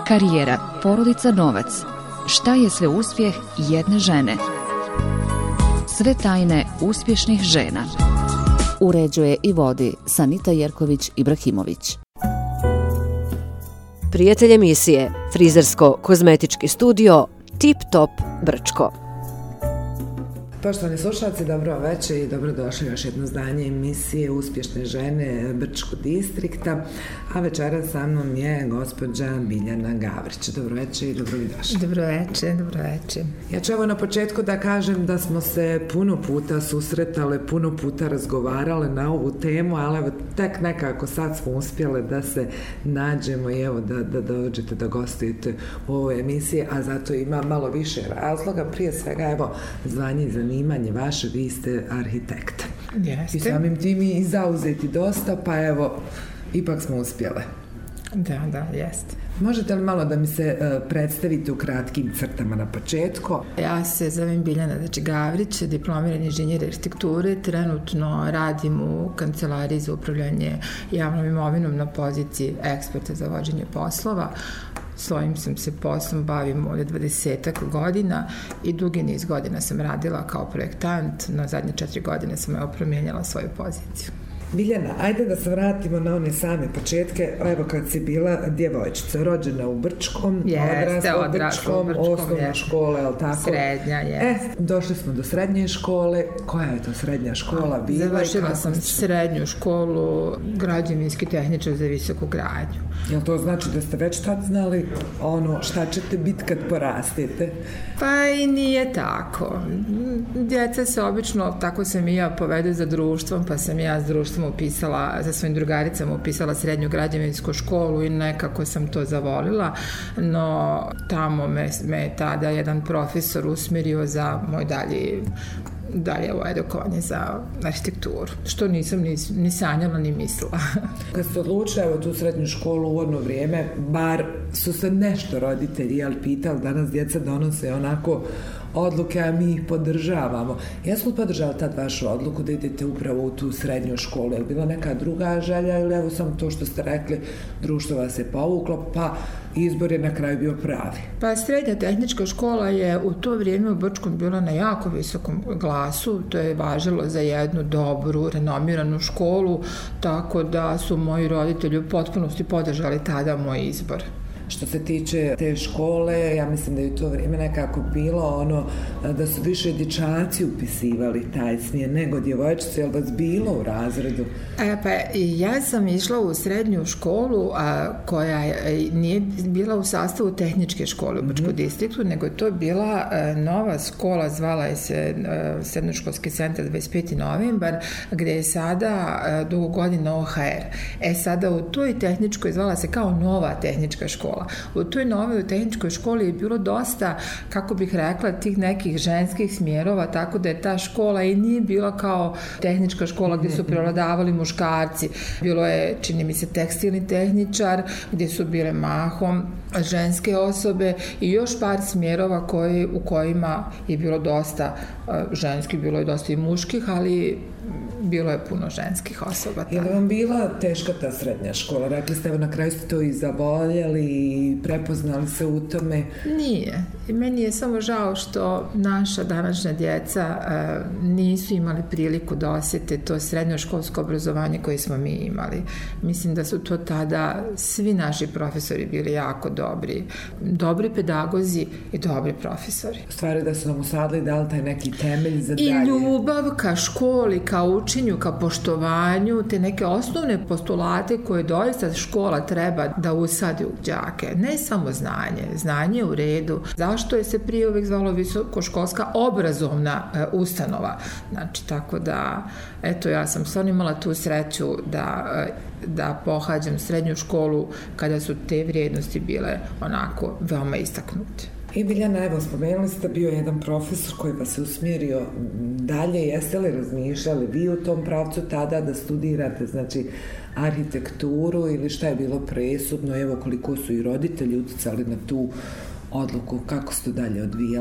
Karijera, porodica, novac. Šta je sve uspjeh jedne žene? Sve tajne uspješnih žena. Uređuje i vodi Sanita Jerković-Ibrahimović. Prijatelj emisije, frizersko-kozmetički studio Tip Top Brčko. Poštovani slušalci, dobro večer i dobrodošli još jedno izdanje emisije Uspješne žene Brčko distrikta, a večera sa mnom je gospođa Biljana Gavrić. Dobro večer i dobro mi došli. Dobro večer. Ja ću evo na početku da kažem da smo se puno puta susretale, puno puta razgovarale na ovu temu, ali evo tek nekako sad smo uspjele da se nađemo i evo da dođete da gostujete u ovoj emisiji, a zato ima malo više razloga. Prije svega evo zvanje i zanimanje vaše, vi ste arhitekta. Jeste. I samim tim i zauzeti dosta, pa evo, ipak smo uspjele. Da, jeste. Možete li malo da mi se predstavite u kratkim crtama na početku? Ja se zovem Biljana Gavrić, diplomirani inženjer arhitekture. Trenutno radim u kancelariji za upravljanje javnom imovinom na poziciji eksperta za vođenje poslova. Svojim sam se poslom bavim od 20 godina i dugi niz godina sam radila kao projektant. Na zadnje 4 godine sam promijenjala svoju poziciju. Biljana, ajde da se vratimo na one same početke. Evo kad si bila djevojčica, rođena u Brčkom, odrasla u Brčkom, osnovna škola, je li tako? Srednja, je. Došli smo do srednje škole. Koja je to srednja škola bila? Završila sam srednju školu, građevinski tehničar za visoku gradnju. Jel to znači da ste već tad znali šta ćete biti kad porastete? Pa i nije tako. Djeca se obično, tako sam i ja, povedu za društvom, pa sam ja s društvom upisala, sa svojim drugaricama upisala srednju građevinsku školu i nekako sam to zavolila, no tamo me tada jedan profesor usmjerio za moj dalje edukovanje za arhitekturu, što nisam ni sanjala ni mislila. Kad ste odlučili evo tu srednju školu u ono vrijeme, bar su se nešto roditelji pitali, danas djeca donose onako odluke, a mi ih podržavamo. Jesmo podržali tad vašu odluku da idete upravo u tu srednju školu? Je li bila neka druga želja ili evo samo to što ste rekli, društvo vas je povuklo, pa izbor je na kraju bio pravi? Pa srednja tehnička škola je u to vrijeme u Brčkom bila na jako visokom glasu, to je važilo za jednu dobru, renomiranu školu, tako da su moji roditelji u potpunosti podržali tada moj izbor. Što se tiče te škole, ja mislim da je u to vrijeme nekako bilo da su više dječaci upisivali taj smjer nego djevojčice, jel vas bilo u razredu? Pa ja sam išla u srednju školu koja nije bila u sastavu tehničke škole u Brčkom distriktu, nego je to bila nova škola, zvala je se Srednjoškolski centar 25. novembar, gdje je sada dugo godina OHR. Sada u toj tehničkoj zvala se kao nova tehnička škola. U toj novoj tehničkoj školi je bilo dosta, kako bih rekla, tih nekih ženskih smjerova, tako da je ta škola i nije bila kao tehnička škola gdje su prevladavali muškarci. Bilo je, čini mi se, tekstilni tehničar, gdje su bile mahom ženske osobe i još par smjerova u kojima je bilo dosta ženskih, bilo je dosta i muških, ali bilo je puno ženskih osoba. Je li vam bila teška ta srednja škola? Rekli ste, evo na kraju ste to i zavoljeli i prepoznali se u tome? Nije. I meni je samo žao što naša današnja djeca nisu imali priliku da osjete to srednjoškolsko obrazovanje koje smo mi imali. Mislim da su to tada svi naši profesori bili jako dobri pedagozi i dobri profesori. Stvari da su nam usadili, dali taj neki temelj za dalje. I ljubav ka školi, ka učenju, ka poštovanju, te neke osnovne postulate koje doista škola treba da usadi u đake. Ne samo znanje u redu. Zašto je se prije uvijek zvalo visokoškolska obrazovna ustanova? Znači, tako da, eto, ja sam stvarno imala tu sreću da pohađam srednju školu kada su te vrijednosti bile onako veoma istaknute. I Biljana, evo, spomenuli ste bio jedan profesor koji vas je usmjerio dalje. Jeste li razmišljali vi u tom pravcu tada da studirate, znači, arhitekturu ili šta je bilo presudno? Evo, koliko su i roditelji utjecali na tu odluku, kako se to dalje odvijalo?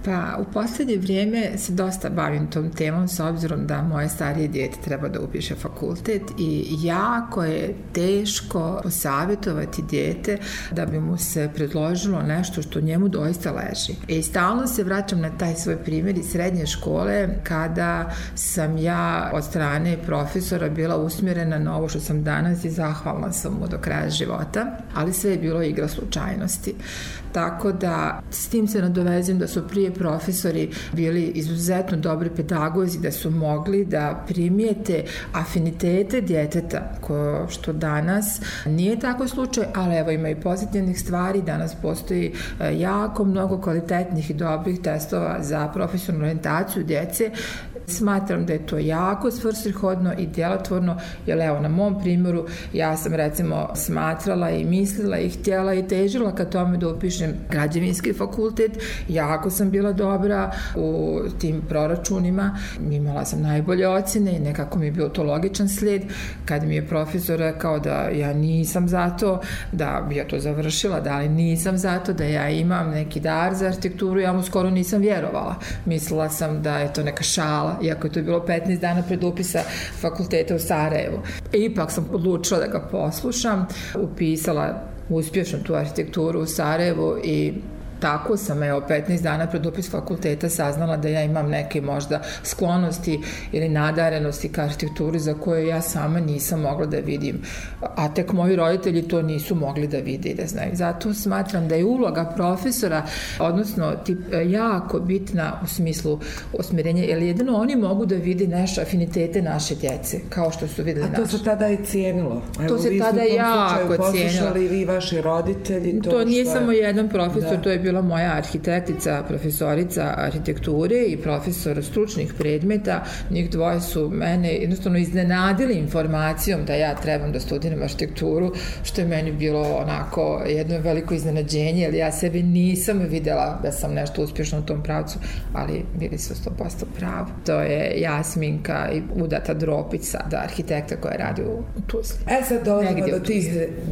Pa u poslednje vrijeme se dosta bavim tom temom s obzirom da moje starije dijete treba da upiše fakultet i jako je teško posavjetovati dijete da bi mu se predložilo nešto što njemu doista leži. I stalno se vraćam na taj svoj primjer iz srednje škole kada sam ja od strane profesora bila usmjerena na ovo što sam danas i zahvalna sam mu do kraja života, ali sve je bilo igra slučajnosti. Tako da s tim se nadovezim da su prije profesori bili izuzetno dobri pedagozi, da su mogli da primijete afinitete djeteta, što danas nije tako slučaj, ali evo ima i pozitivnih stvari. Danas postoji jako mnogo kvalitetnih i dobrih testova za profesionalnu orijentaciju djece. Smatram da je to jako svrsishodno i djelotvorno, jer evo na mom primjeru ja sam recimo smatrala i mislila i htjela i težila ka tome da upišem građevinski fakultet. Jako sam bila dobra u tim proračunima, imala sam najbolje ocjene i nekako mi je bio to logičan slijed. Kad mi je profesor rekao da ja nisam zato, da bi ja to završila, da li nisam zato, da ja imam neki dar za arhitekturu, ja mu skoro nisam vjerovala. Mislila sam da je to neka šala, iako je to bilo 15 dana pred upisa fakulteta u Sarajevu. Ipak sam odlučila da ga poslušam, upisala uspješno tu arhitekturu u Sarajevu i tako sam, 15 dana pred upis fakulteta saznala da ja imam neke možda sklonosti ili nadarenosti ka arhitekturi za koje ja sama nisam mogla da vidim, a tek moji roditelji to nisu mogli da vide i da znaju. Zato smatram da je uloga profesora, odnosno jako bitna u smislu usmjerenja, jer jedino oni mogu da vide naše afinitete naše djece, kao što su videli naše. A to se tada i cijenilo. To se tada jako cijenilo. Poslušali vi vaši roditelji. To nije samo jedan profesor, to je bila moja arhitektica, profesorica arhitekture i profesor stručnih predmeta. Njih dvoje su mene jednostavno iznenadili informacijom da ja trebam da studiram arhitekturu, što je meni bilo onako jedno veliko iznenađenje, jer ja sebe nisam vidjela da sam nešto uspješno u tom pravcu, ali bili su 100% pravo. To je Jasminka i udata Dropić, da arhitekta koja radi u Tuzli. Sad dolazimo do tih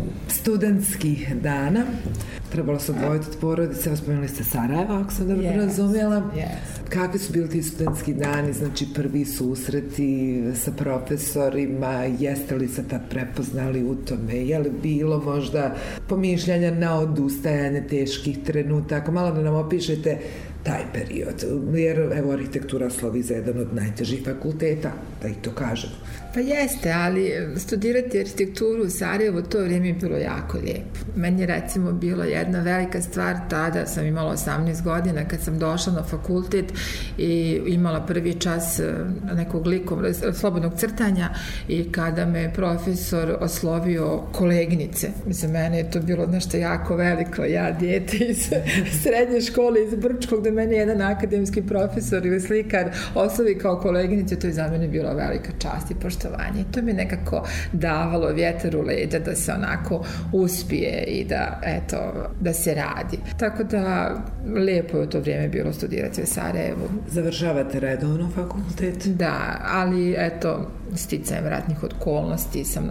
studentskih dana. Trebalo se odvojiti od porodice, spomenuli ste Sarajeva, ako sam dobro razumjela. Kakvi su bili ti studentski dani, znači prvi susreti sa profesorima, jeste li se tad prepoznali u tome, je li bilo možda pomišljanja na odustajanje teških trenutaka, malo da nam opišete taj period, jer evo arhitektura slovi za jedan od najtežih fakulteta, da i to kažem. Pa jeste, ali studirati arhitekturu u Sarajevu to vrijeme je bilo jako lijepo. Meni je recimo bila jedna velika stvar, tada sam imala 18 godina kad sam došla na fakultet i imala prvi čas nekog slobodnog crtanja i kada me profesor oslovio koleginice. Za mene je to bilo nešto jako veliko, ja dijete iz srednje škole iz Brčkog, da mene jedan akademski profesor ili slikar oslovi kao koleginicu, to je za mene bila velika čast i poštovanje. To mi je nekako davalo vjetar u leđa da se onako uspije i da, da se radi. Tako da lijepo je u to vrijeme bilo studirati u Sarajevu. Završavate redovno fakultet? Da, ali sticajem ratnih okolnosti sam na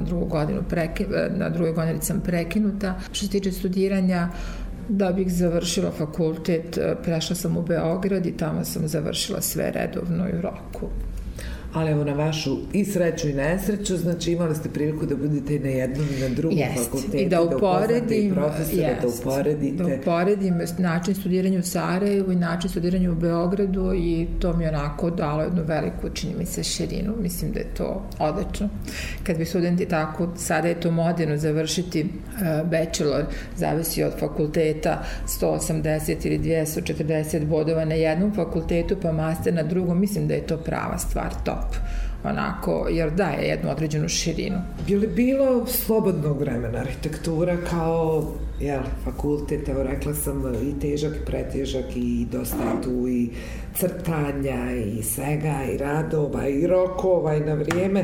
drugoj godini sam prekinuta. Što se tiče studiranja, da bih završila fakultet, prešla sam u Beograd i tamo sam završila sve redovno i u roku. Ali evo na vašu i sreću i nesreću, znači imali ste priliku da budete i na jednom i na drugom fakultetu, i da uporedim, da uporedim način studiranja u Sarajevu i način studiranja u Beogradu i to mi je onako dalo jednu veliku, čini mi se, širinu. Mislim da je to odlično. Kad bi studenti tako, sada je to moderno završiti bachelor, zavisi od fakulteta, 180 ili 240 bodova na jednom fakultetu, pa master na drugom, mislim da je to prava stvar, top. Onako, jer daje jednu određenu širinu. Je li bilo slobodnog vremena arhitektura kao fakultet, evo rekla sam i težak i pretežak i dosta tu i crtanja i svega i radova i rokova i na vrijeme,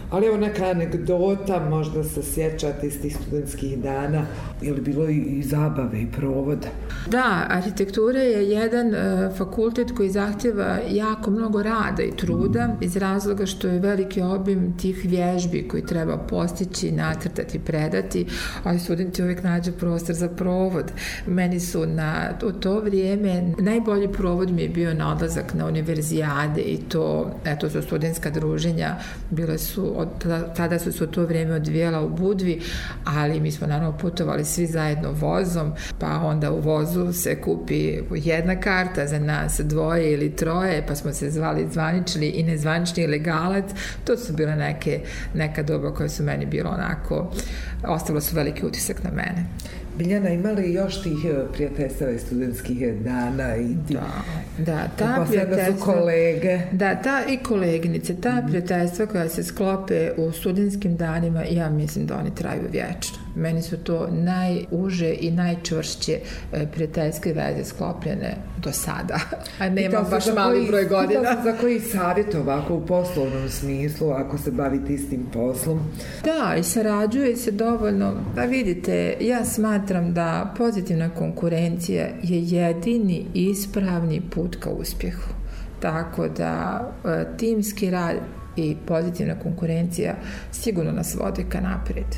Ali evo neka anegdota, možda se sjećate iz tih studentskih dana, je li bilo i zabave i provoda? Da, arhitektura je jedan fakultet koji zahtjeva jako mnogo rada i truda iz razloga što je veliki obim tih vježbi koji treba postići, nacrtati, predati, ali studenti uvijek nađu prostor za provod. Meni su u to vrijeme najbolji provod mi je bio na odlazak na univerzijade i to su studentska druženja, tada su se u to vrijeme odvijala u Budvi, ali mi smo naravno putovali svi zajedno vozom, pa onda u vozu se kupi jedna karta za nas, 2 ili 3, pa smo se zvali zvanični i nezvanični legalac. To su bile neka doba koja su meni bilo onako, ostavilo su veliki utisak na mene. Biljana, imali još tih prijateljstava i studentskih dana? Da, ta prijateljstva su kolege. Da, i koleginice, ta prijateljstva koja se sklope u studentskim danima, ja mislim da oni traju vječno. Meni su to najuže i najčvršće prijateljske veze sklopljene do sada, a nema baš mali broj godina. Pitao sam za koji savjet ovako u poslovnom smislu, ako se bavite istim poslom? Da, i sarađuje se dovoljno. Pa vidite, ja smatram da pozitivna konkurencija je jedini ispravni put ka uspjehu. Tako da timski rad i pozitivna konkurencija sigurno nas vode ka naprijed.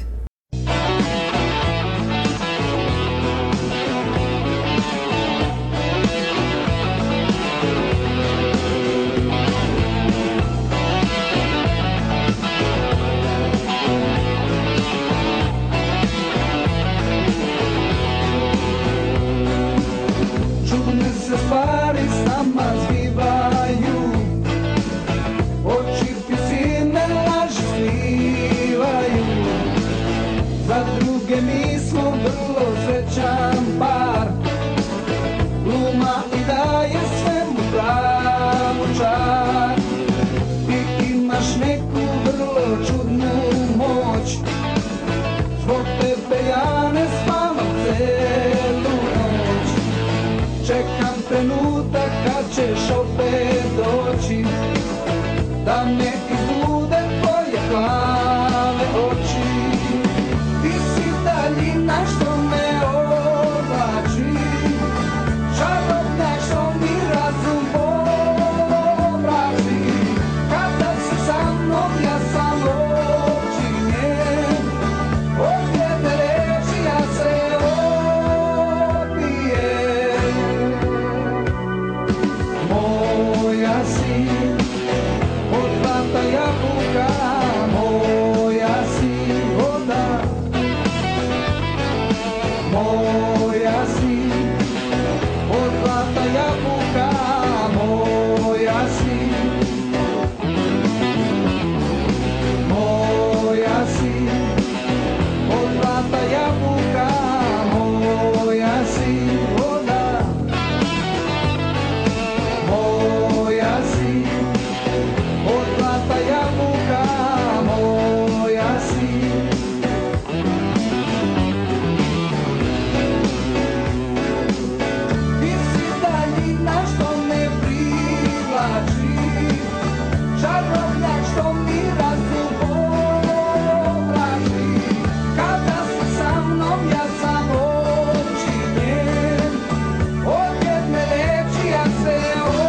Trenutak kad ćeš opet doći, da me izlude tvoje plave oči. Ti si daljina što me oblači, čarobnjak što mi razum pomrači. Kada si sa mnom ja sam očinjen, od jedne reči ja se moja si, od zlata jabuka, moja si voda. Moja si, od zlata jabuka, moja si. Moja si, od zlata jabuka, moja si voda. Moja si, od zlata jabuka, moja si. Ti si daljina što me privlači, čarobnjak što mi razum pomrači. Kada si sa mnom ja sam očinjen, od jedne reči ja se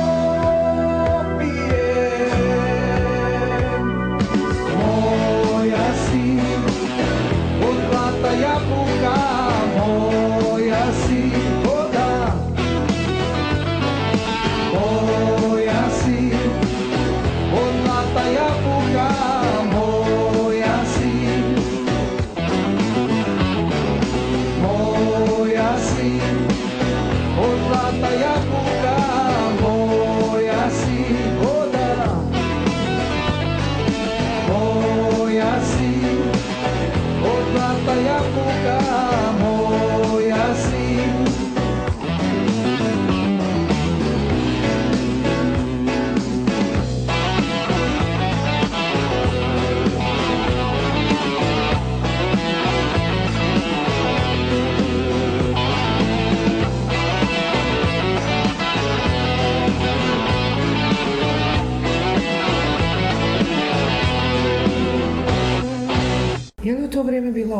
moja si, od zlata jabuka, moja si voda. Moja si, od zlata jabuka, moja si. Moja si, od zlata jabuka, moja si voda. Moja si, od zlata jabuka, moja si.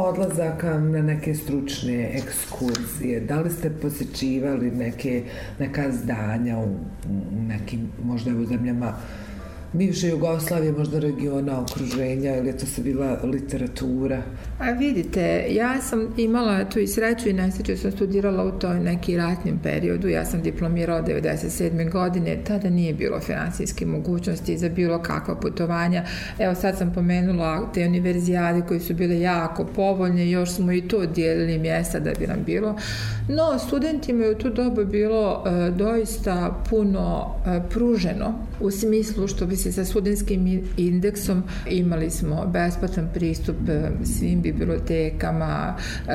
odlazaka na neke stručne ekskurzije? Da li ste posjećivali neka zdanja u nekim, možda u zemljama bivše Jugoslavije, možda regiona, okruženja, ili je to se bila literatura? A vidite, ja sam imala tu i sreću i nesreću, sam studirala u toj neki ratnim periodu. Ja sam diplomirala 1997. godine, tada nije bilo finansijske mogućnosti za bilo kakva putovanja. Evo sad sam pomenula te univerzijade koje su bile jako povoljne, još smo i to dijelili mjesta da bi nam bilo. No, studentima je u to doba bilo doista puno pruženo, u smislu što bi se sa studentskim indeksom imali smo besplatan pristup svim bibliotekama,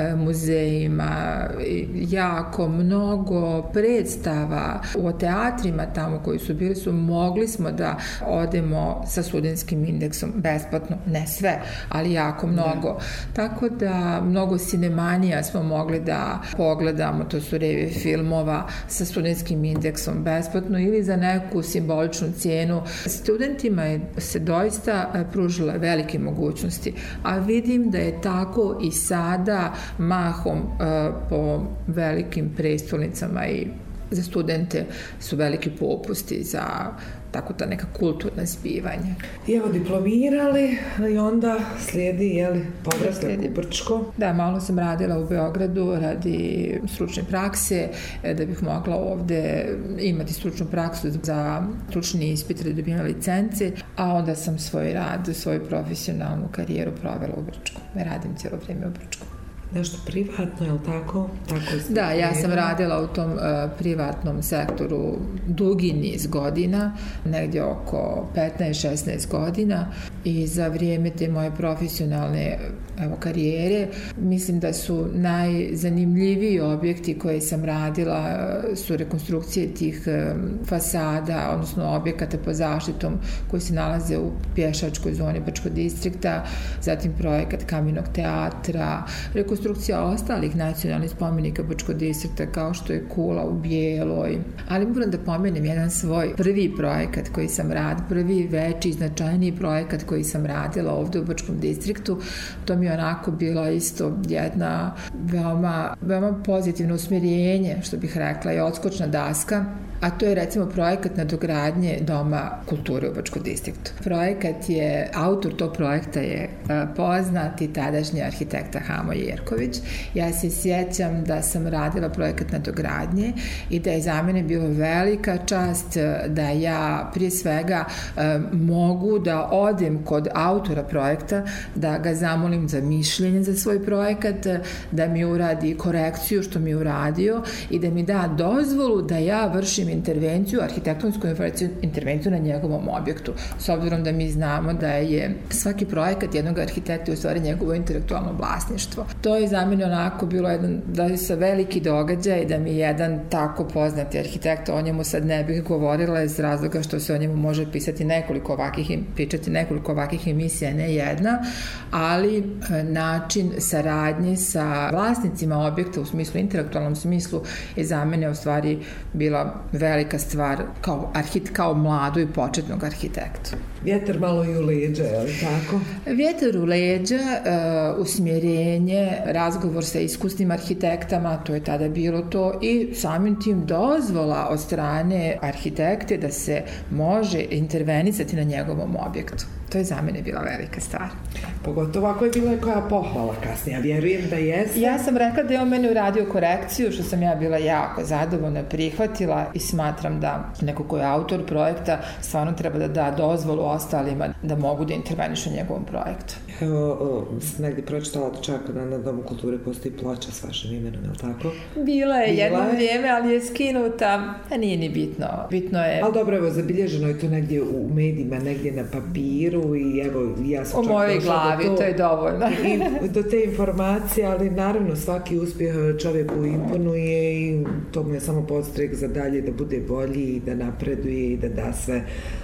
muzejima, jako mnogo predstava u teatrima tamo koji su bili mogli smo da odemo sa studentskim indeksom besplatno, ne sve, ali jako mnogo. Tako da mnogo sinemanija smo mogli da pogledamo, to su revije filmova sa studentskim indeksom besplatno ili za neku simboličnu cijenu. Studentima se doista pružile velike mogućnosti, a vidim da je tako i sada mahom po velikim prestolnicama i za studente su veliki popusti za tako ta neka kulturna zbivanja. I evo diplomirali i onda slijedi povratak u Brčko. Da, malo sam radila u Beogradu radi stručne prakse, da bih mogla ovde imati stručnu praksu za stručni ispit da dobijem licence, a onda sam svoj rad, svoju profesionalnu karijeru provela u Brčku. Radim cijelo vrijeme u Brčku. Nešto privatno, je li tako? Da, ja sam radila u tom privatnom sektoru dugi niz godina, negdje oko 15-16 godina i za vrijeme te moje profesionalne karijere mislim da su najzanimljiviji objekti koje sam radila su rekonstrukcije tih fasada, odnosno objekata pod zaštitom koji se nalaze u pješačkoj zoni Brčkog distrikta, zatim projekat Kamenog teatra, rekonstrukcija ostalih nacionalnih spomenika Brčkog distrikta kao što je Kula u Bijeloj. Ali moram da pomenem jedan svoj prvi projekat koji sam radila, prvi veći značajniji projekat koji sam radila ovdje u Brčkom distriktu. To mi je onako bila isto jedna veoma pozitivno usmjerenje, što bih rekla, je odskočna daska, a to je recimo projekat nadogradnje Doma kulture u Brčkom distriktu. Autor tog projekta je poznati tadašnji arhitekta Hamo Jerković. Ja se sjećam da sam radila projekat nadogradnje i da je za mene bilo velika čast da ja prije svega mogu da odem kod autora projekta, da ga zamolim za mišljenje za svoj projekat, da mi uradi korekciju što mi je uradio i da mi da dozvolu da ja vršim intervenciju, arhitektonsku intervenciju na njegovom objektu. S obzirom da mi znamo da je svaki projekat jednog arhitekta u stvari njegovo intelektualno vlasništvo. To je za mene onako bilo jedan doista veliki događaj da mi jedan tako poznati arhitekt, o njemu sad ne bih govorila iz razloga što se o njemu može pričati nekoliko ovakvih emisija, ne jedna, ali način saradnje sa vlasnicima objekta u smislu, intelektualnom smislu je za mene u stvari bila velika stvar kao mladu i početnog arhitektu. Vjetar malo i u leđa, je li tako? Vjetar u leđa, usmjerenje, razgovor sa iskusnim arhitektama, to je tada bilo to, i samim tim dozvola od strane arhitekte da se može intervenisati na njegovom objektu. To je za mene bila velika stvar. Pogotovo ako je bila koja pohvala kasnije, ja vjerujem da jeste. Ja sam rekla da je on meni uradio korekciju, što sam ja bila jako zadovoljna, prihvatila i smatram da neko ko je autor projekta stvarno treba da da dozvolu ostalima da mogu da intervenišu u njegovom projektu. Evo, sam negdje pročitala čak na Domu kulture postoji ploča s vašim imenom, je li tako? Bila je jedno vrijeme, ali je skinuta, a nije ni bitno. Bitno je... Ali dobro, evo, zabilježeno je to negdje u medijima, negdje na papiru i evo, ja sam čak došla mojoj glavi, to je dovoljno. I do te informacije, ali naravno svaki uspjeh čovjeku imponuje i to mu je samo podstrek za dalje da bude bolji i da napreduje i da da sve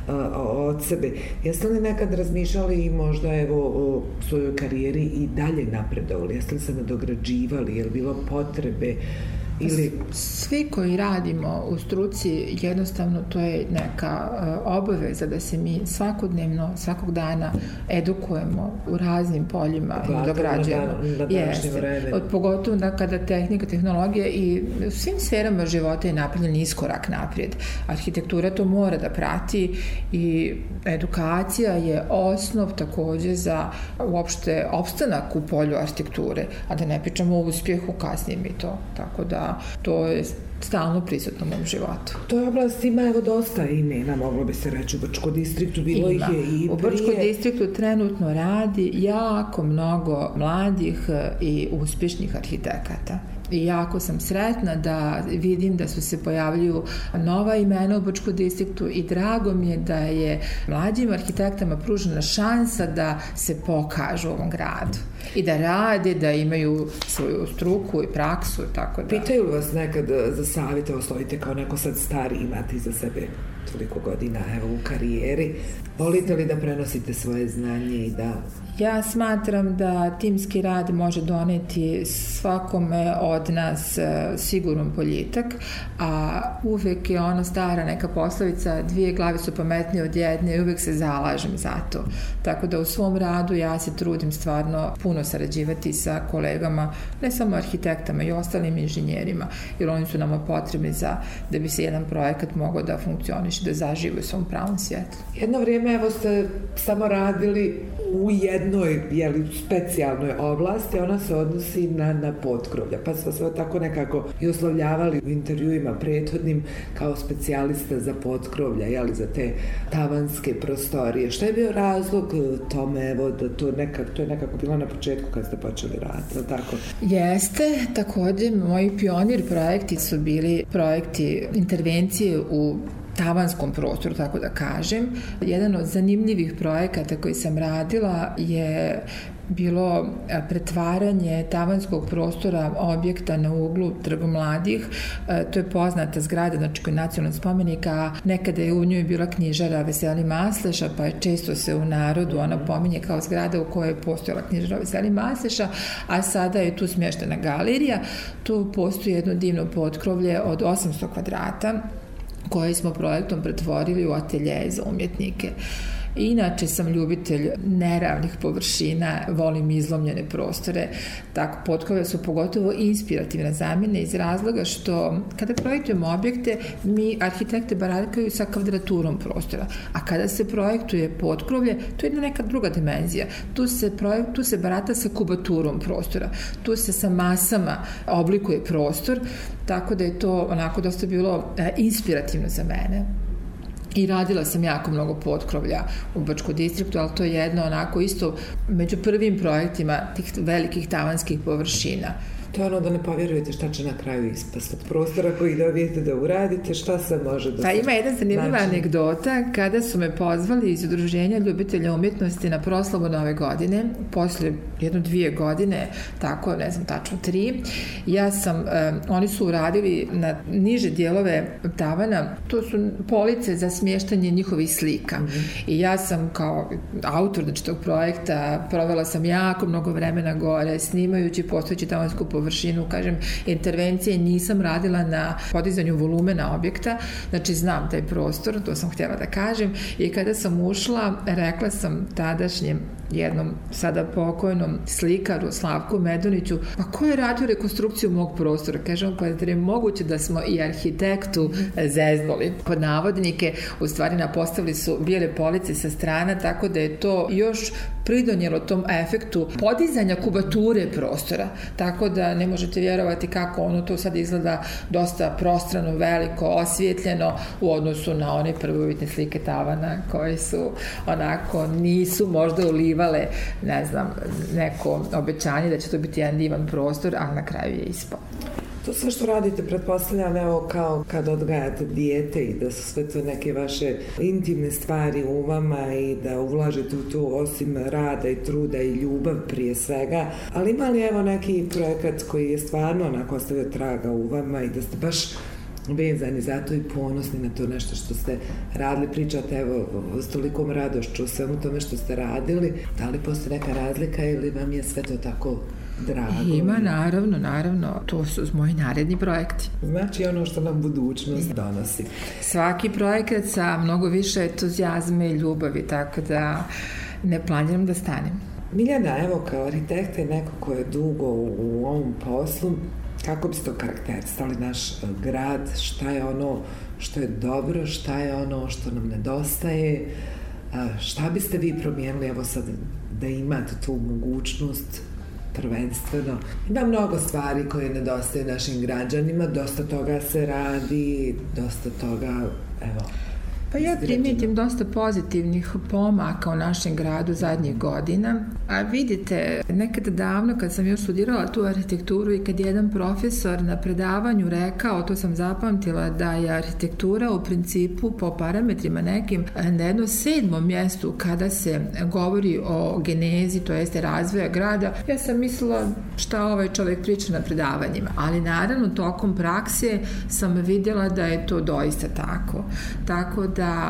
od sebe. Jeste li nekad razmišljali i možda evo o svojoj karijeri i dalje napredovali? Jeste li se nadograđivali? Je li bilo potrebe Ili... Svi koji radimo u struci, jednostavno to je neka obaveza da se mi svakodnevno, svakog dana edukujemo u raznim poljima i dograđujemo. Pogotovo kada tehnologija i u svim sferama života je napravljen iskorak naprijed. Arhitektura to mora da prati i edukacija je osnov takođe za uopšte opstanak u polju arhitekture, a da ne pričamo o uspjehu kasnije mi to. Tako da to je stalno prisutno u mom životu. To je oblast, ima evo dosta imena, moglo bi se reći u Brčko distriktu, bilo ih je i prije. U Brčko distriktu trenutno radi jako mnogo mladih i uspješnih arhitekata. I jako sam sretna da vidim da su se pojavljuju nova imena u Brčkom distriktu i drago mi je da je mlađim arhitektama pružena šansa da se pokažu u ovom gradu i da rade, da imaju svoju struku i praksu. Tako da. Pitaju li vas nekad za savjete, oslovite kao neko sad stari, imate iza sebe toliko godina evo, u karijeri, volite li da prenosite svoje znanje i da... Ja smatram da timski rad može doneti svakome od nas siguran boljitak, a uvek je ona stara neka poslovica, dvije glave su pametnije od jedne i uvek se zalažem za to. Tako da u svom radu ja se trudim stvarno puno sarađivati sa kolegama, ne samo arhitektama i ostalim inženjerima, jer oni su nama potrebni da bi se jedan projekat mogao da funkcioniše, da zaživi u svom pravom svijetu. Jedno vrijeme evo ste samo radili u jednoj specijalnoj oblasti, ona se odnosi na potkrovlja, pa smo se tako nekako i oslovljavali u intervjuima prethodnim kao specijalista za potkrovlja, za te tavanske prostorije. Šta je bio razlog tome, evo, da to je nekako bilo na početku kad ste počeli raditi, tako? Jeste, također moji pionir projekti su bili projekti intervencije u tavanskom prostoru, tako da kažem. Jedan od zanimljivih projekata koji sam radila je bilo pretvaranje tavanskog prostora objekta na uglu Trga mladih. To je poznata zgrada, znači koji je nacionalni spomenik, a nekada je u njoj bila knjižara Veseli Masleša, pa je često se u narodu ona pominje kao zgrada u kojoj je postojala knjižara Veseli Masleša, a sada je tu smještena galerija. Tu postoji jedno divno potkrovlje od 800 kvadrata, koje smo projektom pretvorili u atelje za umjetnike. Inače sam ljubitelj neravnih površina, volim izlomljene prostore, tako potkrovlja su pogotovo inspirativna zamjena iz razloga što kada projektujemo objekte, mi arhitekte barataju sa kvadraturom prostora, a kada se projektuje potkrovlje, to je neka druga dimenzija. Tu se barata sa kubaturom prostora, tu se sa masama oblikuje prostor, tako da je to onako dosta bilo inspirativno za mene. I radila sam jako mnogo potkrovlja u Brčkom distriktu, ali to je jedno onako isto među prvim projektima tih velikih tavanskih površina. To je ono da ne povjerujete šta će na kraju ispast od prostora koji dobijete da uradite, šta se može da... Pa ima jedna zanimljiva anegdota kada su me pozvali iz Udruženja ljubitelja umjetnosti na proslavu Nove godine, posle 1-2 godine, tako ne znam tačno 3, oni su uradili na niže dijelove tavana, to su police za smještanje njihovih slika. I ja sam kao autor tog projekta provela sam jako mnogo vremena gore snimajući postojeći tavansku površinu, kažem, intervencije nisam radila na podizanju volumena objekta, znači znam taj prostor, to sam htjela da kažem, i kada sam ušla, rekla sam tadašnjem jednom sada pokojnom slikaru Slavku Meduniću, pa ko je radio rekonstrukciju mog prostora? Kažem, pa je moguće da smo i arhitektu zeznuli pod navodnike, u stvari napostavili su bijele police sa strana, tako da je to još pridonijelo tom efektu podizanja kubature prostora, tako da ne možete vjerovati kako ono to sad izgleda dosta prostrano, veliko, osvjetljeno u odnosu na one prvobitne slike tavana koje su onako nisu možda ulivale, ne znam, neko obećanje da će to biti jedan divan prostor, a na kraju je ispao. To sve što radite, pretpostavljam, evo kao kad odgajate dijete i da su sve to neke vaše intimne stvari u vama i da ulažete u to osim rada i truda i ljubav prije svega, ali ima li evo neki projekat koji je stvarno onako ostavio traga u vama i da ste baš vezani za to i ponosni na to nešto što ste radili, pričate evo s tolikom radošću o svemu tome što ste radili, da li postoji neka razlika ili vam je sve to tako drago? Ima, naravno, to su moji naredni projekti. Znači ono što nam budućnost donosi. Svaki projekat sa mnogo više entuzijazma i ljubavi, tako da ne planiram da stanem. Miljana, evo kao arhitekta i neko ko je dugo u ovom poslu, kako biste to karakterisali naš grad, šta je ono što je dobro, šta je ono što nam nedostaje, šta biste vi promijenili, evo sad da imate tu mogućnost prvenstveno. Ima mnogo stvari koje nedostaje našim građanima, dosta toga se radi, dosta toga, evo, Pa ja primijetim dosta pozitivnih pomaka u našem gradu zadnjih godina, a vidite, nekad davno kad sam još studirala tu arhitekturu i kad je jedan profesor na predavanju rekao, to sam zapamtila, da je arhitektura u principu po parametrima nekim na jednom 7. mjestu kada se govori o genezi, to jeste razvoja grada, ja sam mislila šta ovaj čovjek priča na predavanjima, ali naravno tokom prakse sam vidjela da je to doista tako. Tako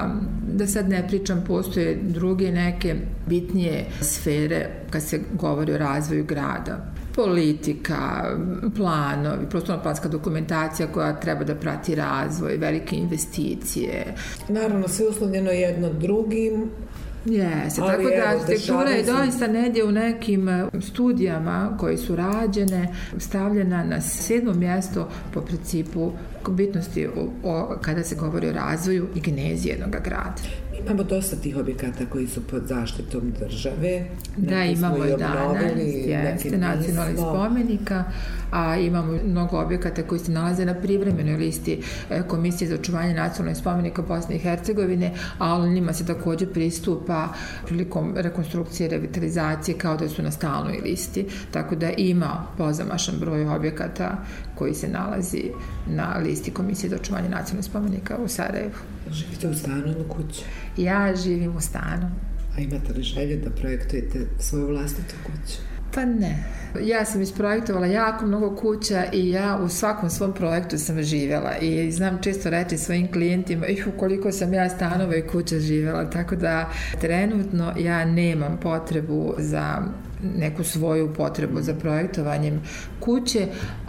da sad ne pričam, postoje druge neke bitnije sfere kad se govori o razvoju grada. Politika, planovi, prostorno-planska dokumentacija koja treba da prati razvoj, velike investicije. Naravno, sve uslovljeno jedno drugim. Jeste, tako da arhitektura je doista negdje u nekim studijama koji su rađene stavljena na 7. mjesto po principu bitnosti kada se govori o razvoju i genezi jednog grada. Imamo dosta tih objekata koji su pod zaštitom države. Da, imamo i 11, jeste, nacionalnih spomenika, a imamo mnogo objekata koji se nalaze na privremenoj listi Komisije za očuvanje nacionalnih spomenika Bosne i Hercegovine, ali njima se također pristupa prilikom rekonstrukcije i revitalizacije kao da su na stalnoj listi, tako da ima pozamašan broj objekata koji se nalazi na listi Komisije za očuvanje nacionalnih spomenika u Sarajevu. Živite u stanu ili kući? Ja živim u stanu. A imate li želje da projektujete svoju vlastitu kuću? Pa ne. Ja sam isprojektovala jako mnogo kuća i ja u svakom svom projektu sam živjela i znam često reći svojim klijentima koliko sam ja stanova i kuća živjela, tako da trenutno ja nemam potrebu za neku svoju potrebu za projektovanjem kuće,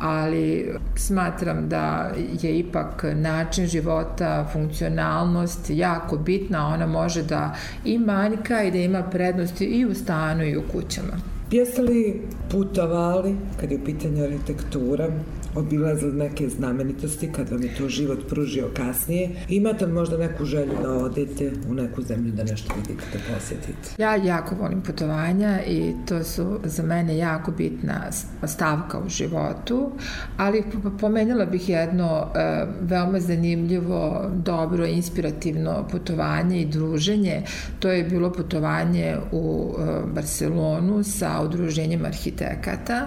ali smatram da je ipak način života, funkcionalnost jako bitna, ona može da i manjka i da ima prednosti i u stanu i u kućama. Jeste li putovali, kad je u pitanju arhitektura, obilazili neke znamenitosti, kad vam je to život pružio kasnije? Imate možda neku želju da odete u neku zemlju, da nešto vidite, da posjetite? Ja jako volim putovanja i to su za mene jako bitna stavka u životu, ali pomenula bih jedno veoma zanimljivo, dobro, inspirativno putovanje i druženje. To je bilo putovanje u Barcelonu sa udruženjem arhitekata,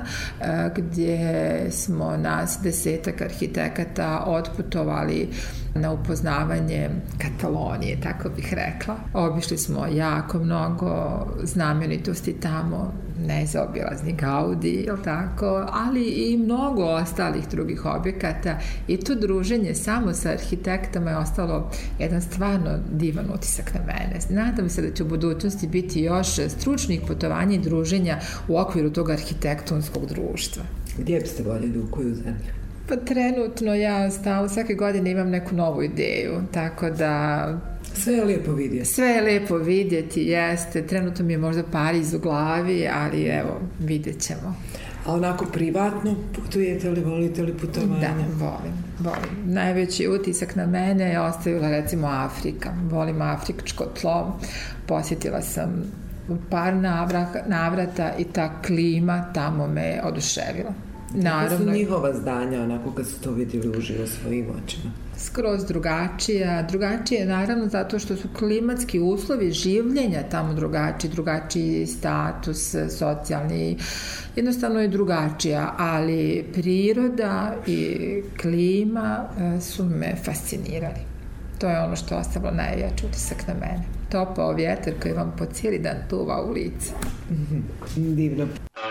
gdje smo nas 10 arhitekata otputovali na upoznavanje Katalonije, tako bih rekla. Obišli smo jako mnogo znamenitosti tamo, nezaobilazni Gaudi, jel tako, ali i mnogo ostalih drugih objekata i to druženje samo sa arhitektama je ostalo jedan stvarno divan utisak na mene. Nadam se da će u budućnosti biti još stručnih putovanja i druženja u okviru tog arhitektonskog društva. Gdje biste voljeli, u koju zemlju? Pa trenutno ja svake godine imam neku novu ideju, tako da... Sve je lijepo vidjeti. Sve je lijepo vidjeti, jeste. Trenutno mi je možda Pariz u glavi, ali evo, vidjet ćemo. A onako privatno putujete li, volite li putovanja? Da, volim. Najveći utisak na mene je ostavila recimo Afrika. Volim afričko tlo. Posjetila sam par navrata i ta klima tamo me oduševila. Kako su njihova zdanja, onako kad su to vidjeli uživo svojim očima? Skroz drugačije naravno zato što su klimatski uslovi življenja tamo drugačiji status socijalni, jednostavno je drugačija, ali priroda i klima su me fascinirali. To je ono što je ostavilo najjači utisak na mene. Topao vjetar koji vam po cijeli dan tuva u lice. Divno.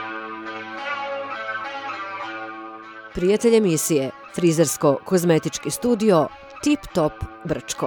Prijatelj emisije, frizersko-kozmetički studio Tip Top Brčko.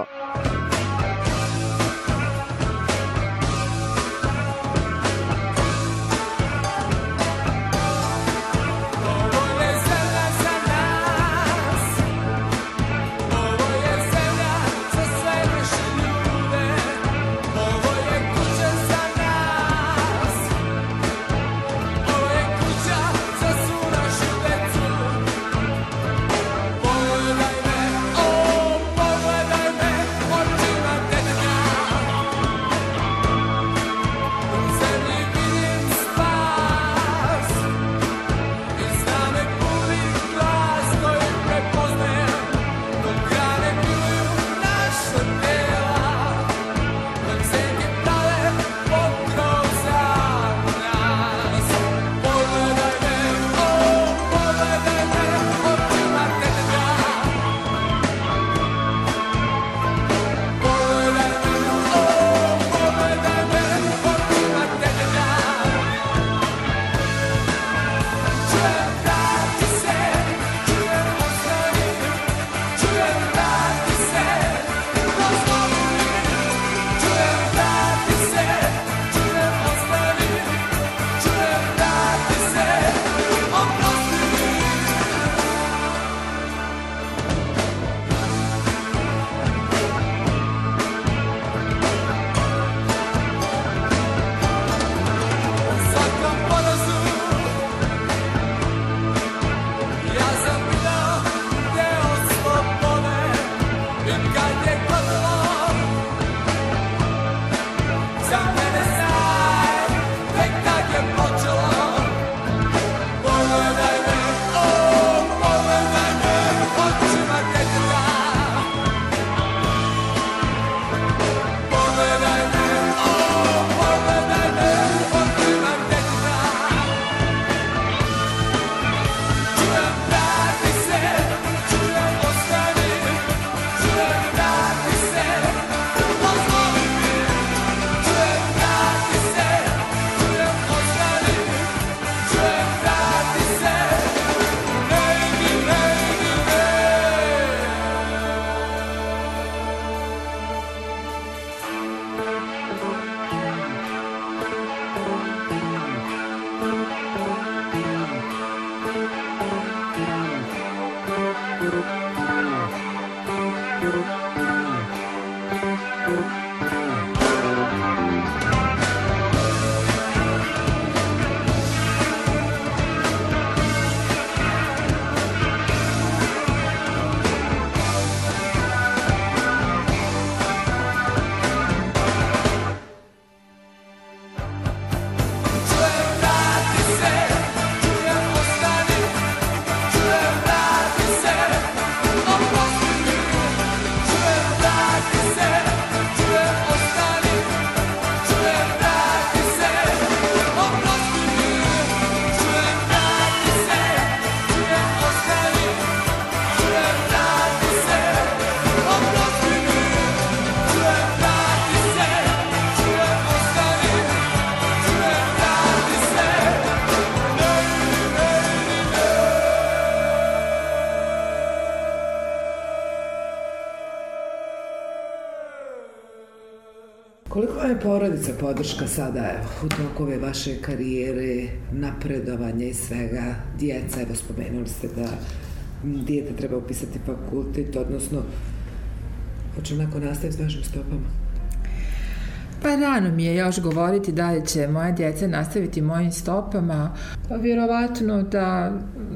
Koliko vam je porodica podrška sada, evo, u toku ove vaše karijere, napredovanja i svega, djeca, evo, spomenuli ste da dijete treba upisati fakultet, odnosno, hoće onako nastaviti s vašim stopama? Pa rano mi je još govoriti da li će moja djeca nastaviti mojim stopama. Pa vjerovatno da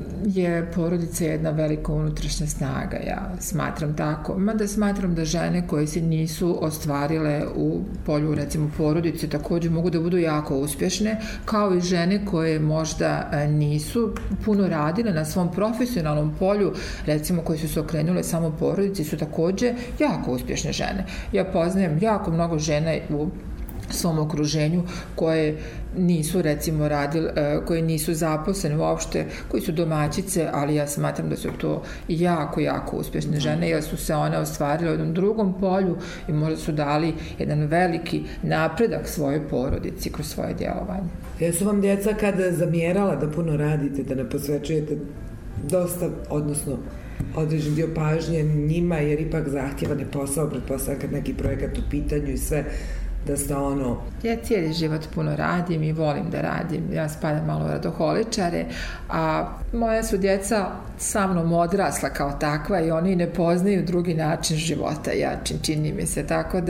je porodica jedna velika unutrašnja snaga, ja smatram tako. Mada smatram da žene koje se nisu ostvarile u polju, recimo, porodice, također mogu da budu jako uspješne, kao i žene koje možda nisu puno radile na svom profesionalnom polju, recimo koje su se okrenule samo porodici, su također jako uspješne žene. Ja poznajem jako mnogo žena u svom okruženju koje nisu, recimo, radile, koje nisu zaposlene uopšte, koji su domaćice, ali ja smatram da su to jako, jako uspješne žene, jer su se one ostvarile u jednom drugom polju i možda su dali jedan veliki napredak svojoj porodici kroz svoje djelovanje. Jesu vam djeca kada zamjerala da puno radite, da ne posvećujete dosta, odnosno određen dio pažnje njima, jer ipak zahtjevan je posao, pretpostavljam kad neki projekat u pitanju i sve, da ste ono... Ja cijeli život puno radim i volim da radim. Ja spadam malo u radoholičare, a moja su djeca sa mnom odrasla kao takva i oni ne poznaju drugi način života, čini mi se, tako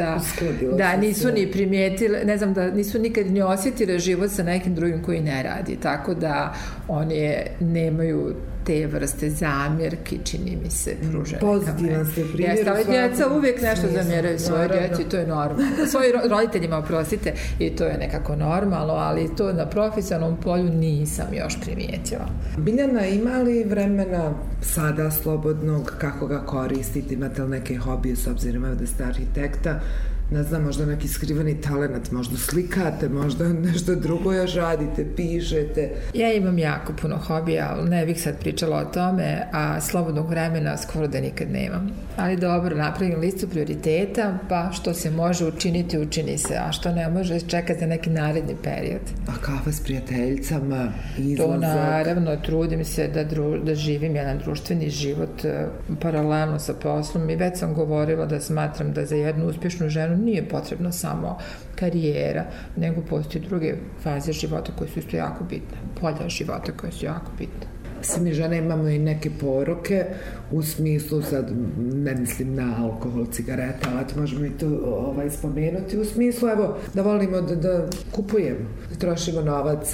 da nisu ni primijetile, ne znam, da nisu nikad ni osjetile život sa nekim drugim koji ne radi, tako da oni nemaju te vrste zamjerki, čini mi se, pružene. Pozitivan ste primjer. Jeste, ali djeca uvijek nešto zamjeraju svoje djeci, to je normalno. Svojim roditeljima, oprostite, i to je nekako normalno, ali to na profesionalnom polju nisam još primijetila. Biljana, ima li vremena sada slobodnog, kako ga koristiti, imate li neke hobije s obzirom da ste arhitekta, ne znam, možda neki skriveni talent, možda slikate, možda nešto drugo još radite, pišete? Ja imam jako puno hobija, ali ne bih sad pričala o tome, a slobodnog vremena skoro da nikad nemam. Ali dobro, napravim listu prioriteta, pa što se može učiniti, učini se, a što ne može, čeka za neki naredni period. A kafa s prijateljicama, izlazak? To naravno, trudim se da živim jedan društveni život paralelno sa poslom i već sam govorila da smatram da za jednu uspješnu ženu nije potrebno samo karijera, nego postoji druge faze života koje su isto jako bitne, polja života koje su jako bitne. Svi mi žene imamo i neke poroke, u smislu, sad ne mislim na alkohol, cigareta, ali možemo i to spomenuti, u smislu, evo, da volimo da kupujemo, da trošimo novac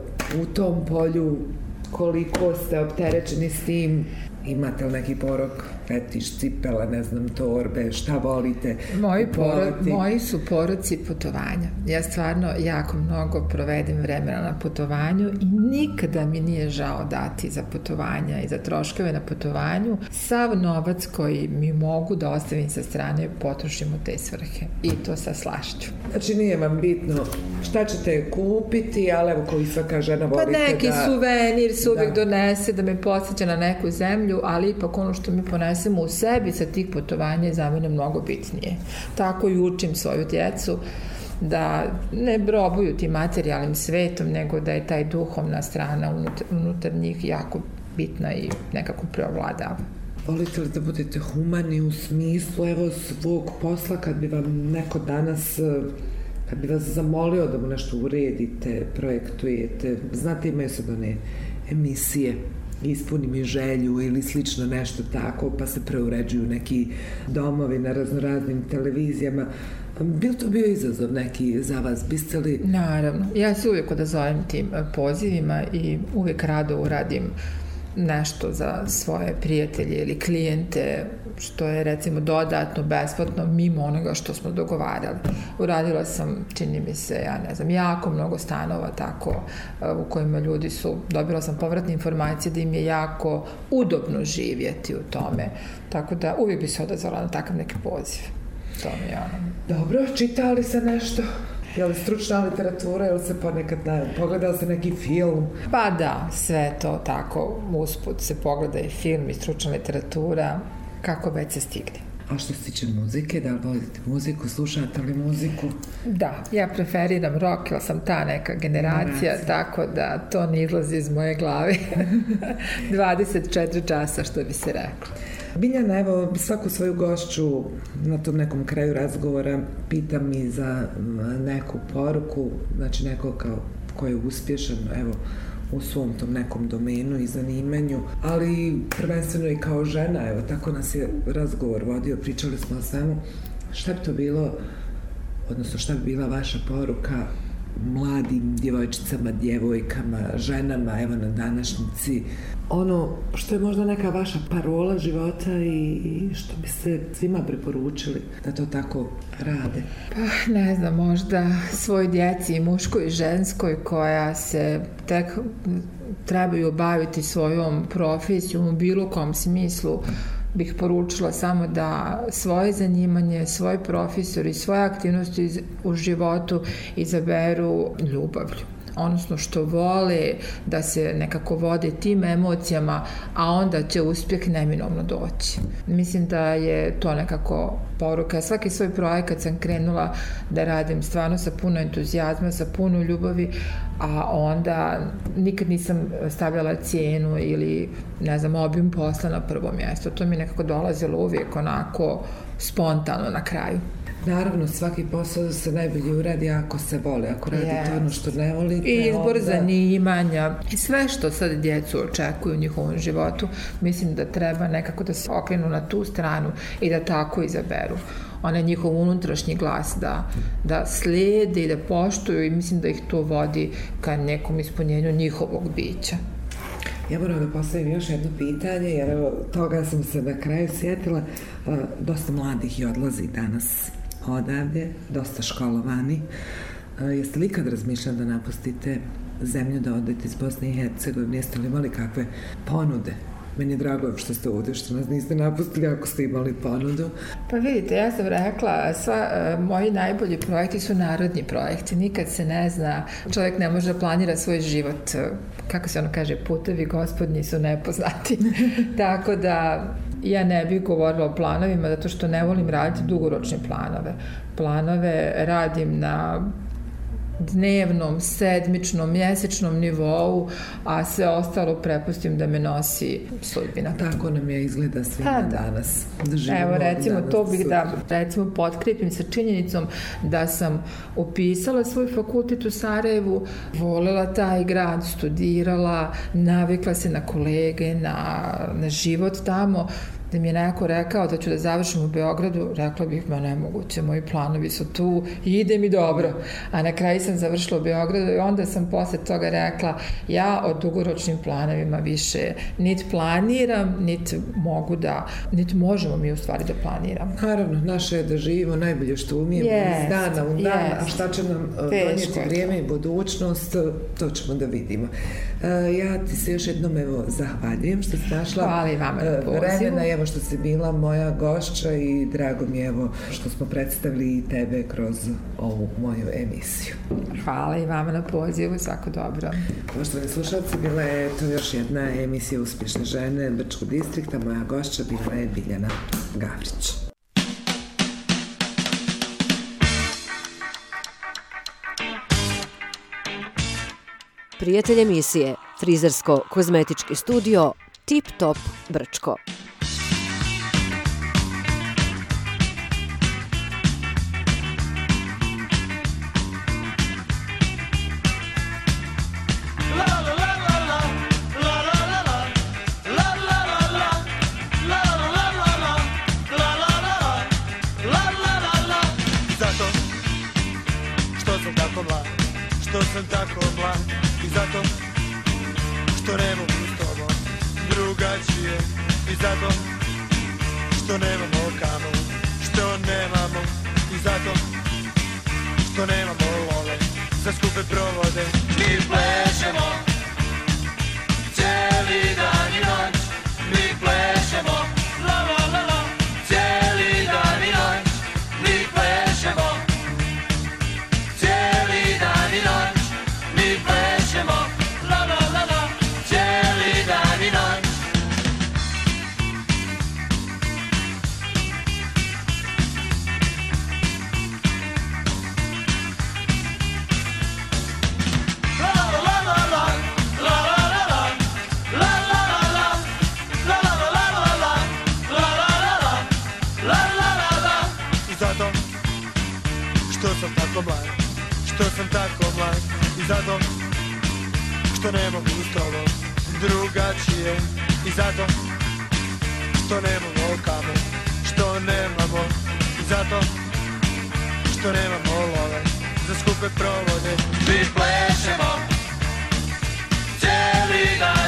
u tom polju, koliko ste opterećeni s tim, imate li neki porok, fetiš, cipela, ne znam, torbe, šta volite? Moji su poroci putovanja. Ja stvarno jako mnogo provedem vremena na putovanju i nikada mi nije žao dati za putovanja i za troškove na putovanju. Sav novac koji mi mogu da ostavim sa strane potrošim u te svrhe. I to sa slašću. Znači nije vam bitno šta ćete kupiti, ali evo koji svaka žena volite da... Pa neki suvenir se uvijek donese da me podsjeća na neku zemlju, ali ipak ono što mi ponesemo u sebi sa tih putovanja je za mene mnogo bitnije. Tako i učim svoju djecu da ne robuju tim materijalnim svetom, nego da je taj duhovna strana unutar njih jako bitna i nekako preovladava. Volite li da budete humani u smislu, evo, svog posla, kad bi vam neko danas, kad bi vas zamolio da mu nešto uredite, projektujete, znate, imaju sad one emisije ispuni mi želju ili slično nešto tako, pa se preuređuju neki domovi na raznoraznim televizijama. Bil to bio izazov neki za vas? Biste li... Naravno. Ja se uvijek odazovem tim pozivima i uvijek rado uradim nešto za svoje prijatelje ili klijente, što je recimo dodatno, besplatno, mimo onoga što smo dogovarali. Uradila sam, čini mi se, jako mnogo stanova tako u kojima ljudi su, dobila sam povratne informacije da im je jako udobno živjeti u tome. Tako da uvijek bi se odazvala na takav neki poziv. To mi je ono. Dobro, čitali se nešto? Je li stručna literatura, je li se ponekad pogledao se neki film? Pa da, sve to tako, usput se pogleda i film i stručna literatura, kako već se stigne. A što se tiče muzike, da li volite muziku, slušate li muziku? Da, ja preferiram rock, jer sam ta neka generacija, tako da to ne izlazi iz moje glave. 24 časa, što bi se reklo. Biljana, evo, svaku svoju gošću na tom nekom kraju razgovora pitam i za neku poruku, znači neko ko je uspješan, evo, u svom tom nekom domenu i zanimanju, ali prvenstveno i kao žena, evo, tako nas je razgovor vodio, pričali smo o svemu. Šta bi to bilo, odnosno šta bi bila vaša poruka mladim djevojčicama, djevojkama, ženama, evo na današnjici, ono što je možda neka vaša parola života i što biste svima preporučili da to tako rade? Pa ne znam, možda svoj djeci, muškoj i ženskoj, koja se tek trebaju baviti svojom profesijom u bilo kom smislu, bih poručila samo da svoje zanimanje, svoj profesor i svoje aktivnosti u životu izaberu ljubavlju. Odnosno što vole da se nekako vode tim emocijama, a onda će uspjeh neminovno doći. Mislim da je to nekako poruka. Svaki svoj projekat sam krenula da radim stvarno sa puno entuzijazma, sa puno ljubavi, a onda nikad nisam stavljala cijenu ili, ne znam, obim posla na prvo mjesto. To mi nekako dolazilo uvijek onako spontano na kraju. Naravno, svaki posao se najbolje uradi ako se voli, ako radite ono što ne volite. I izbor zanimanja i sve što sad djecu očekuju u njihovom životu, mislim da treba nekako da se okrenu na tu stranu i da tako izaberu. Onaj njihov unutrašnji glas da slijede i da poštuju, i mislim da ih to vodi ka nekom ispunjenju njihovog bića. Ja moram da postavim još jedno pitanje, jer evo, toga sam se na kraju sjetila. Dosta mladih i odlazi danas odavde, dosta školovani. Jeste li ikad razmišljali da napustite zemlju, da odete iz Bosne i Hercegovine? Jeste li imali kakve ponude? Meni je drago što ste ovdje, što nas niste napustili ako ste imali ponudu. Pa vidite, ja sam rekla, moji najbolji projekti su narodni projekti. Nikad se ne zna, čovjek ne može da planira svoj život. Kako se ono kaže, putevi gospodnji su nepoznati. Tako da ja ne bih govorila o planovima, zato što ne volim raditi dugoročne planove. Planove radim na dnevnom, sedmičnom, mjesečnom nivou, a sve ostalo prepustim da me nosi sudbina. Tako nam je izgleda svima danas. Evo, recimo, to bih da recimo potkrepim sa činjenicom da sam upisala svoj fakultet u Sarajevu, voljela taj grad, studirala, navikla se na kolege, na život tamo. Da mi je neko rekao da ću da završim u Beogradu, rekla bih, ma nemoguće, moji planovi su tu i ide mi dobro. A na kraju sam završila u Beogradu i onda sam posle toga rekla, ja o dugoročnim planovima više niti planiram, niti možemo mi u stvari da planiramo. Naravno, naše je da živimo najbolje što umijemo iz dana u dan, a šta će nam donijeti vrijeme i budućnost, to ćemo da vidimo. Ja ti se još jednom zahvaljujem što si našla vremena, evo što si bila moja gošća i drago mi je što smo predstavili i tebe kroz ovu moju emisiju. Hvala i vama na pozivu, svako dobro. Poštovani slušalci, bila je to još jedna emisija Uspješne žene Brčkog distrikta. Moja gošća bila je Biljana Gavrić. Prijatelj emisije, frizersko-kozmetički studio Tip Top Brčko. i zato što nemamo kamo, što nemamo i zato što nemamo love za skupe provode. Mi plešemo cijeli dan i noć, mi plešemo la la la la, cijeli dan i noć, mi plešemo cijeli dan i noć, mi plešemo la la la la, cijeli dan i noć. Što sam tako mlad i zato što ne mogu s tobom drugačije i zato što nemamo kamo, što nemamo i zato što nemamo love za skupe provode. Mi plešemo cijeli dan